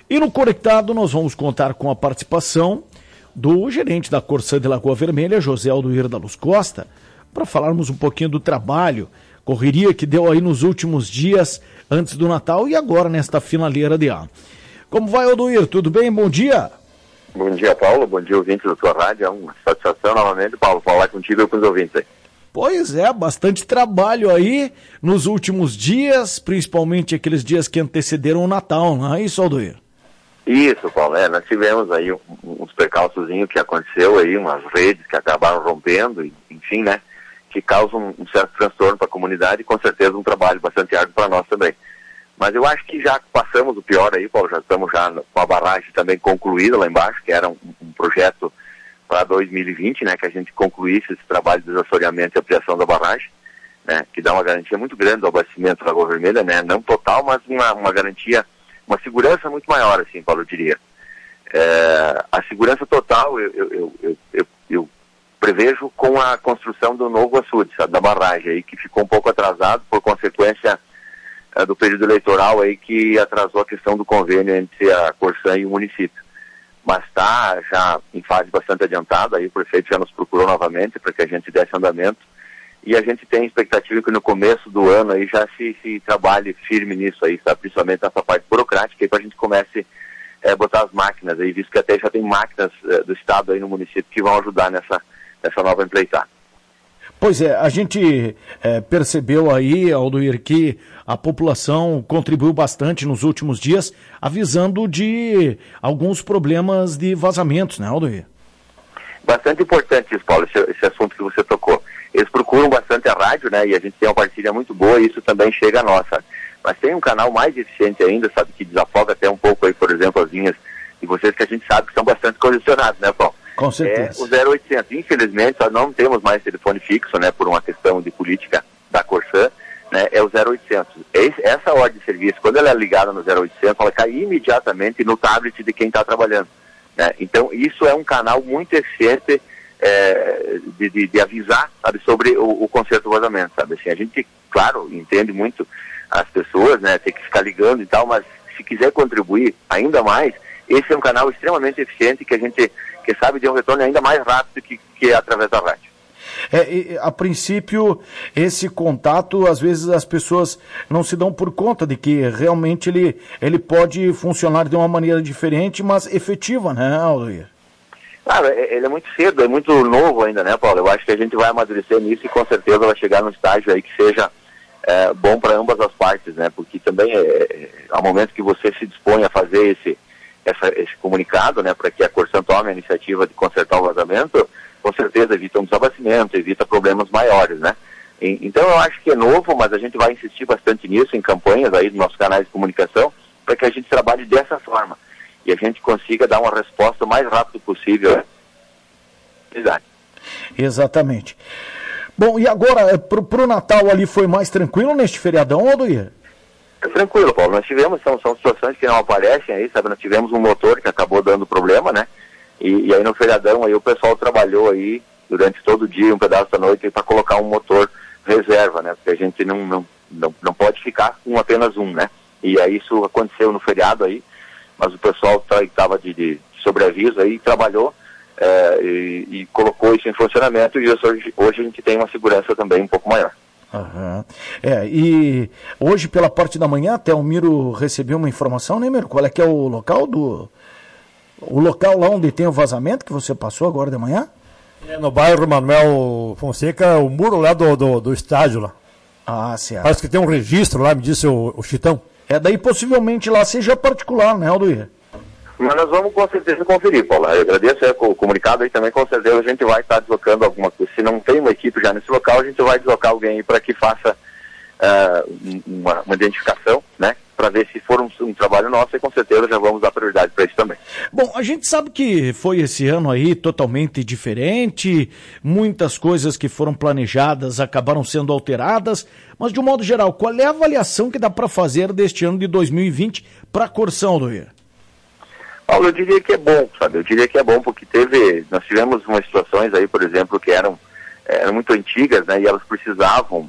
E no Conectado nós vamos contar com a participação do gerente da Corsã de Lagoa Vermelha, José Aldoir da Luz Costa, para falarmos um pouquinho do trabalho, correria que deu aí nos últimos dias antes do Natal e agora nesta finaleira de ano. Como vai, Aldoir? Tudo bem? Bom dia. Bom dia, Paulo. Bom dia, ouvintes da tua rádio. É uma satisfação novamente, Paulo, falar contigo e com os ouvintes aí. Pois é, bastante trabalho aí nos últimos dias, principalmente aqueles dias que antecederam o Natal, não é isso, Aldoir? Isso, Paulo. Nós tivemos aí uns percalçozinhos que aconteceu aí, umas redes que acabaram rompendo, enfim, né, que causam um certo transtorno para a comunidade e com certeza um trabalho bastante árduo para nós também. Mas eu acho que já passamos o pior aí, Paulo, já estamos com a barragem também concluída lá embaixo, que era um projeto para 2020, né, que a gente concluísse esse trabalho de desassoreamento e ampliação da barragem, né, que dá uma garantia muito grande do abastecimento da Lagoa Vermelha, né, não total, mas uma garantia, uma segurança muito maior, assim, Paulo, eu diria. A segurança total eu prevejo com a construção do novo açude, sabe, da barragem aí, que ficou um pouco atrasado por consequência do período eleitoral aí que atrasou a questão do convênio entre a Corsã e o município. Mas está já em fase bastante adiantada, aí o prefeito já nos procurou novamente para que a gente desse andamento e a gente tem expectativa que no começo do ano aí já se trabalhe firme nisso aí, sabe? Principalmente nessa parte burocrática, aí para a gente comece a botar as máquinas aí, visto que até já tem máquinas do estado aí no município que vão ajudar nessa nova empreitada. Pois é, a gente percebeu aí, Aldoir, que a população contribuiu bastante nos últimos dias, avisando de alguns problemas de vazamentos, né, Aldoir? Bastante importante isso, Paulo, esse assunto que você tocou. Eles procuram bastante a rádio, né, e a gente tem uma parceria muito boa e isso também chega a nós, sabe? Mas tem um canal mais eficiente ainda, sabe, que desafoga até um pouco aí, por exemplo, as linhas de vocês que a gente sabe que são bastante congestionados, né, Paulo? Com certeza. O 0800. Infelizmente, nós não temos mais telefone fixo, né, por uma questão de política da Corsã, né, é o 0800. Essa ordem de serviço, quando ela é ligada no 0800, ela cai imediatamente no tablet de quem está trabalhando, né? Então, isso é um canal muito eficiente de avisar, sabe, sobre o conserto do vazamento, sabe? Assim, a gente, claro, entende muito as pessoas, né, tem que ficar ligando e tal, mas se quiser contribuir ainda mais, esse é um canal extremamente eficiente que a gente sabe de um retorno ainda mais rápido que através da rádio. A princípio, esse contato, às vezes as pessoas não se dão por conta de que realmente ele pode funcionar de uma maneira diferente, mas efetiva, né, Aldoir? Claro, ele é muito cedo, é muito novo ainda, né, Paulo? Eu acho que a gente vai amadurecer nisso e com certeza vai chegar num estágio aí que seja bom para ambas as partes, né? Porque também ao momento que você se dispõe a fazer esse comunicado, né, para que a Corsã tome a iniciativa de consertar o vazamento, com certeza evita um desabastecimento, evita problemas maiores, né? Então eu acho que é novo, mas a gente vai insistir bastante nisso em campanhas aí dos nossos canais de comunicação, para que a gente trabalhe dessa forma e a gente consiga dar uma resposta o mais rápido possível. Exatamente. Bom, e agora, pro Natal ali foi mais tranquilo neste feriadão, Aldoir? Tranquilo, Paulo. Nós tivemos, são situações que não aparecem aí, sabe? Nós tivemos um motor que acabou dando problema, né? E aí no feriadão aí o pessoal trabalhou aí durante todo o dia, um pedaço da noite, para colocar um motor reserva, né? Porque a gente não pode ficar com apenas um, né? E aí isso aconteceu no feriado aí, mas o pessoal estava de sobreaviso aí, trabalhou e colocou isso em funcionamento e hoje a gente tem uma segurança também um pouco maior. Uhum. E hoje pela parte da manhã até o Miro recebeu uma informação, né, Miro? Qual é que é o local o local lá onde tem o vazamento que você passou agora de manhã? No bairro Manuel Fonseca, o muro lá do estádio lá. Ah, certo. Parece que tem um registro lá, me disse o Chitão. Daí possivelmente lá seja particular, né, Aldoir? Mas nós vamos com certeza conferir, Paulo. Eu agradeço o comunicado aí também, com certeza a gente vai estar deslocando alguma coisa. Se não tem uma equipe já nesse local, a gente vai deslocar alguém aí para que faça uma identificação, né? Para ver se for um trabalho nosso e com certeza já vamos dar prioridade para isso também. Bom, a gente sabe que foi esse ano aí totalmente diferente, muitas coisas que foram planejadas acabaram sendo alteradas, mas de um modo geral, qual é a avaliação que dá para fazer deste ano de 2020 para a Corsã, Aldoir? Paulo, eu diria que é bom, sabe? Eu diria que é bom porque nós tivemos umas situações aí, por exemplo, que eram muito antigas, né? E elas precisavam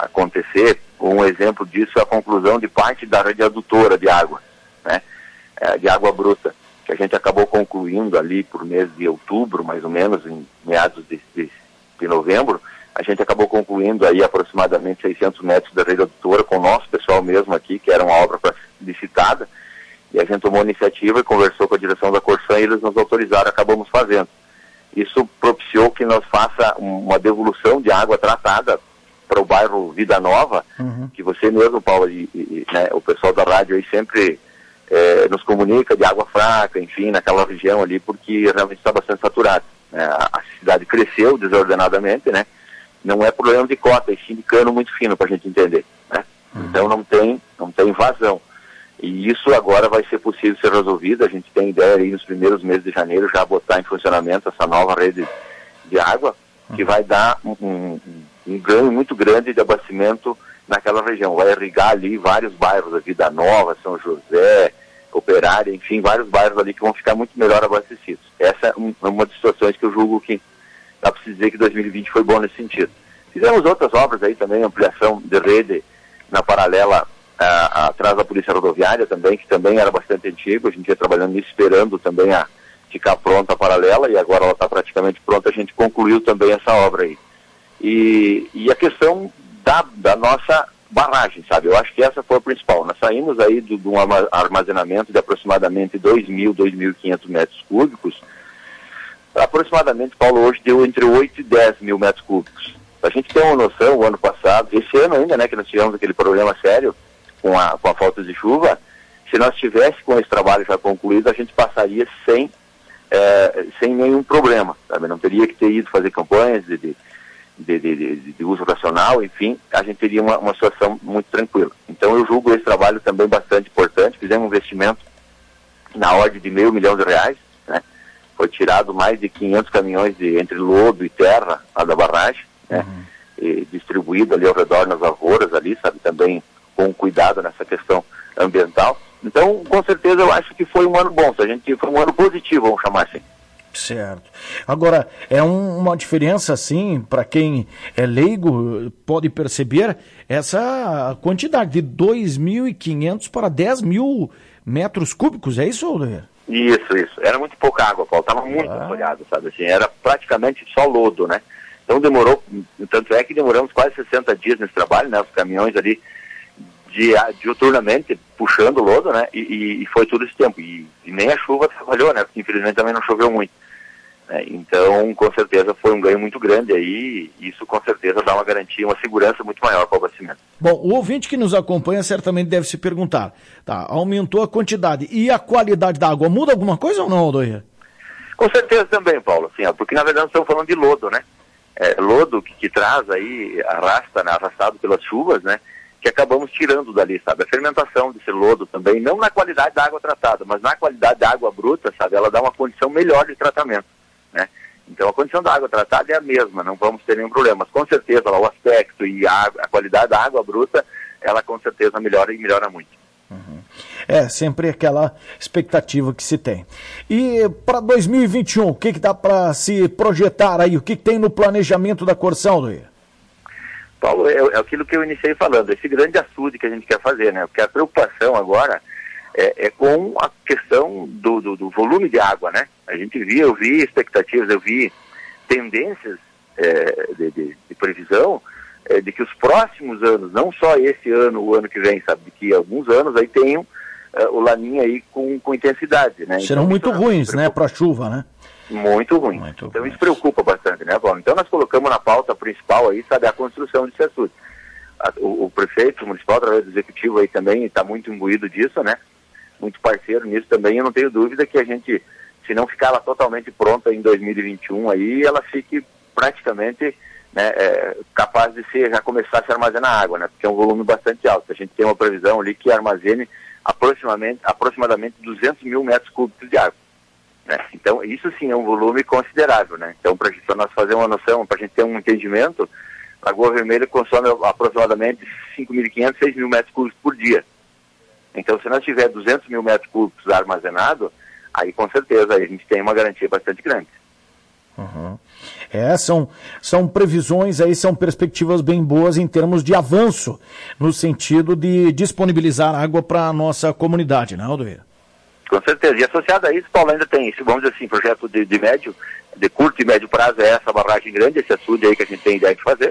acontecer. Um exemplo disso é a conclusão de parte da rede adutora de água, né? de água bruta, que a gente acabou concluindo ali por mês de outubro, mais ou menos, em meados de novembro, a gente acabou concluindo aí aproximadamente 600 metros da rede adutora com o nosso pessoal mesmo aqui, que era uma obra licitada, e a gente tomou iniciativa e conversou com a direção da Corsã e eles nos autorizaram, acabamos fazendo. Isso propiciou que nós faça uma devolução de água tratada para o bairro Vida Nova, que você mesmo, Paulo, né, o pessoal da rádio aí sempre nos comunica de água fraca, enfim, naquela região ali, porque realmente está bastante saturado. A cidade cresceu desordenadamente, né? Não é problema de cota, é sim de cano muito fino para a gente entender, né? Então não tem vazão. E isso agora vai ser possível ser resolvido. A gente tem ideia aí nos primeiros meses de janeiro já botar em funcionamento essa nova rede de água, que vai dar um ganho muito grande de abastecimento naquela região. Vai irrigar ali vários bairros, a Vida Nova, São José, Operária, enfim, vários bairros ali que vão ficar muito melhor abastecidos. Essa é uma das situações que eu julgo que dá para se dizer que 2020 foi bom nesse sentido. Fizemos outras obras aí também, ampliação de rede na paralela atrás da Polícia Rodoviária também, que também era bastante antigo. A gente ia trabalhando nisso, esperando também a ficar pronta a paralela, e agora ela está praticamente pronta. A gente concluiu também essa obra aí. E a questão da nossa barragem, sabe? Eu acho que essa foi a principal. Nós saímos aí de um armazenamento de aproximadamente 2.500 metros cúbicos. Aproximadamente, Paulo, hoje deu entre 8 e 10 mil metros cúbicos. A gente tem uma noção, o ano passado, esse ano ainda, né, que nós tivemos aquele problema sério com a falta de chuva, se nós tivéssemos com esse trabalho já concluído, a gente passaria sem nenhum problema, sabe? Não teria que ter ido fazer campanhas de uso racional, enfim, a gente teria uma situação muito tranquila. Então eu julgo esse trabalho também bastante importante. Fizemos um investimento na ordem de R$500 mil, né? Foi tirado mais de 500 caminhões entre lodo e terra lá da barragem, né? E distribuído ali ao redor nas lavouras ali, sabe, também com cuidado nessa questão ambiental. Então, com certeza, eu acho que foi um ano bom, foi um ano positivo, vamos chamar assim. Certo. Agora, é uma diferença, assim, para quem é leigo, pode perceber essa quantidade de 2.500 para 10 mil metros cúbicos, é isso, Aldoir? Isso. Era muito pouca água, Paulo. Estava muito molhado, sabe? Assim, era praticamente só lodo, né? Então demorou, tanto é que demoramos quase 60 dias nesse trabalho, né? Os caminhões ali diuturnamente puxando lodo, né? E foi todo esse tempo. E nem a chuva trabalhou, né? Porque infelizmente também não choveu muito. Então, com certeza, foi um ganho muito grande aí, e isso com certeza dá uma garantia, uma segurança muito maior para o abastecimento. Bom, o ouvinte que nos acompanha certamente deve se perguntar, tá, aumentou a quantidade e a qualidade da água, muda alguma coisa ou não, Aldoir? Com certeza também, Paulo, assim, porque na verdade nós estamos falando de lodo, né? Lodo que traz aí, arrastado pelas chuvas, né? Que acabamos tirando dali, sabe? A fermentação desse lodo também, não na qualidade da água tratada, mas na qualidade da água bruta, sabe? Ela dá uma condição melhor de tratamento, né? Então a condição da água tratada é a mesma, não vamos ter nenhum problema. Mas com certeza o aspecto e a qualidade da água bruta, ela com certeza melhora e melhora muito. É sempre aquela expectativa que se tem. E para 2021, o que dá para se projetar aí? O que tem no planejamento da Corsã, Aldoir? Paulo, é aquilo que eu iniciei falando, esse grande açude que a gente quer fazer, né? Porque a preocupação agora é com a questão do volume de água, né? Eu vi expectativas, eu vi tendências de previsão de que os próximos anos, não só esse ano, o ano que vem, sabe, de que alguns anos aí tenham o Laninha aí com intensidade, né? Serão então, muito ruins, né, para a chuva, né? Muito ruim. Então isso preocupa bastante, né, Paulo? Então nós colocamos na pauta principal aí, sabe, a construção desse açude. O prefeito municipal, através do executivo aí também, está muito imbuído disso, né? Muito parceiro nisso também. Eu não tenho dúvida que a gente, se não ficar ela totalmente pronta em 2021 aí, ela fique praticamente, né, capaz de já começar a se armazenar água, né? Porque é um volume bastante alto. A gente tem uma previsão ali que armazene aproximadamente 200 mil metros cúbicos de água, né? Então isso sim é um volume considerável, né? Então para nós fazer uma noção, para a gente ter um entendimento, a Lagoa Vermelha consome aproximadamente 5.500, 6 mil metros cúbicos por dia. Então se nós tiver 200 mil metros cúbicos armazenado, aí com certeza a gente tem uma garantia bastante grande. São previsões aí, são perspectivas bem boas em termos de avanço, no sentido de disponibilizar água para a nossa comunidade, né, Aldoir? Com certeza. E associado a isso, Paulo, ainda tem, vamos dizer assim, projeto de curto e médio prazo é essa barragem grande, esse açude aí que a gente tem ideia de fazer.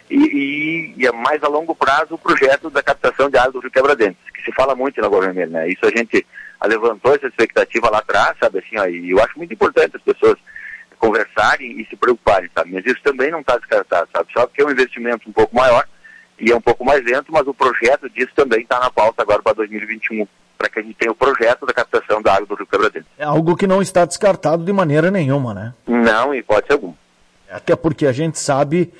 E é mais a longo prazo o projeto da captação de água do Rio Quebra-Dentes, que se fala muito na Lagoa Vermelha, né? Isso a gente levantou essa expectativa lá atrás, sabe, assim, ó, e eu acho muito importante as pessoas conversarem e se preocuparem, sabe, mas isso também não está descartado, sabe, só que é um investimento um pouco maior e é um pouco mais lento, mas o projeto disso também está na pauta agora para 2021, para que a gente tenha o projeto da captação da água do Rio Quebra-Dentes. É algo que não está descartado de maneira nenhuma, né? Não, em hipótese alguma. Até porque a gente sabe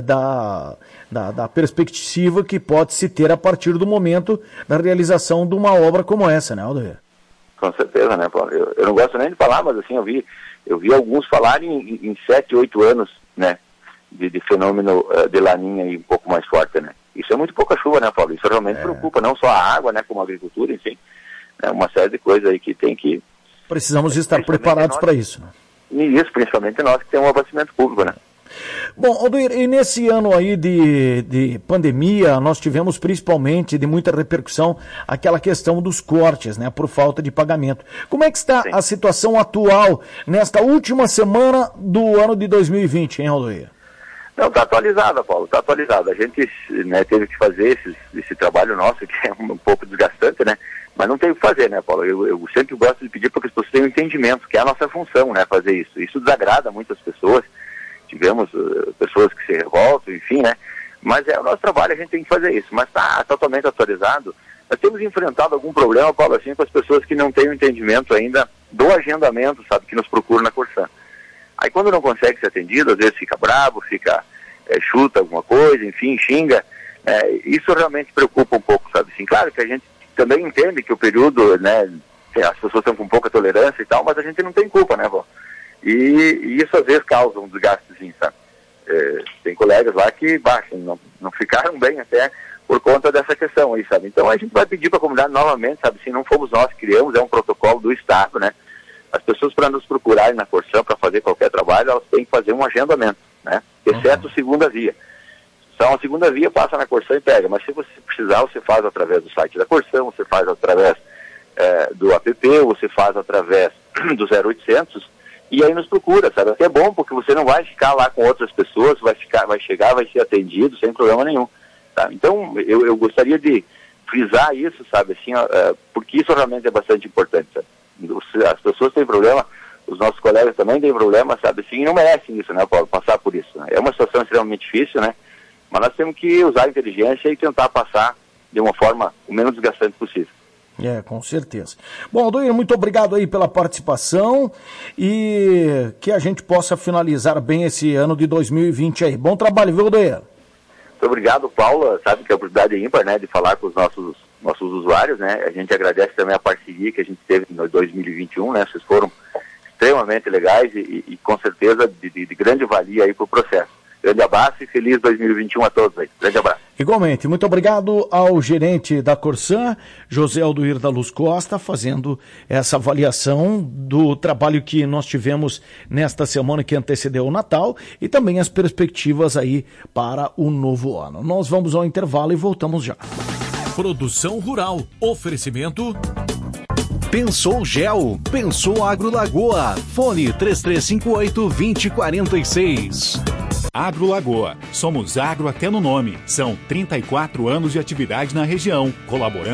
da perspectiva que pode se ter a partir do momento da realização de uma obra como essa, né, Aldoir? Com certeza, né, Paulo? Eu não gosto nem de falar, mas assim, eu vi alguns falarem em 7, 8 anos, né, de fenômeno de laninha aí um pouco mais forte, né? Isso é muito pouca chuva, né, Paulo? Isso realmente preocupa, não só a água, né, como a agricultura, enfim, né, uma série de coisas aí que tem que... Precisamos estar preparados para isso, né? E isso, principalmente nós que temos um abastecimento público, né? Bom, Aldoir, e nesse ano aí de pandemia, nós tivemos principalmente de muita repercussão aquela questão dos cortes, né, por falta de pagamento. Como é que está a situação atual nesta última semana do ano de 2020, hein, Aldoir? Não, está atualizada, Paulo, está atualizada. A gente, né, teve que fazer esse trabalho nosso, que é um pouco desgastante, né? Mas não tem o que fazer, né, Paulo? Eu sempre gosto de pedir para que as pessoas tenham entendimento, que é a nossa função, né, fazer isso. Isso desagrada muitas pessoas. Tivemos pessoas que se revoltam, enfim, né? Mas é o nosso trabalho, a gente tem que fazer isso. Mas está totalmente atualizado. Nós temos enfrentado algum problema, Paulo, assim, com as pessoas que não têm o entendimento ainda do agendamento, sabe, que nos procuram na Corsã. Aí quando não consegue ser atendido, às vezes fica bravo, chuta alguma coisa, enfim, xinga. Isso realmente preocupa um pouco, sabe? Assim, claro que a gente também entende que o período, né, as pessoas estão com pouca tolerância e tal, mas a gente não tem culpa, né, vó? E isso às vezes causa um desgastezinho, sabe? Tem colegas lá que não ficaram bem até por conta dessa questão aí, sabe? Então a gente vai pedir para a comunidade novamente, sabe? Se não fomos nós que criamos, é um protocolo do Estado, né? As pessoas para nos procurarem na Corsã para fazer qualquer trabalho, elas têm que fazer um agendamento, né? Exceto segunda via. Só a segunda via passa na Corsã e pega, mas se você precisar, você faz através do site da Corsã, você faz através do app, você faz através do 0800, e aí nos procura, sabe? Até é bom, porque você não vai ficar lá com outras pessoas, vai chegar, vai ser atendido sem problema nenhum, tá? Então, eu gostaria de frisar isso, sabe? Assim, porque isso realmente é bastante importante, sabe? As pessoas têm problema, os nossos colegas também têm problema, sabe? Assim, e não merecem isso, né, Paulo? Passar por isso, né? É uma situação extremamente difícil, né? Mas nós temos que usar a inteligência e tentar passar de uma forma o menos desgastante possível. Com certeza. Bom, Aldoir, muito obrigado aí pela participação e que a gente possa finalizar bem esse ano de 2020 aí. Bom trabalho, viu, Aldoir? Muito obrigado, Paulo. Sabe que é a oportunidade é ímpar, né, de falar com os nossos usuários, né? A gente agradece também a parceria que a gente teve em 2021, né? Vocês foram extremamente legais e com certeza de grande valia aí para o processo. Grande abraço e feliz 2021 a todos aí. Grande abraço. Igualmente, muito obrigado ao gerente da Corsã, José Aldoir da Luz Costa, fazendo essa avaliação do trabalho que nós tivemos nesta semana que antecedeu o Natal e também as perspectivas aí para o novo ano. Nós vamos ao intervalo e voltamos já. Produção Rural. Oferecimento... Pensou Gel, Pensou Agro Lagoa, fone 3358-2046. Agro Lagoa, somos agro até no nome, são 34 anos de atividade na região, colaborando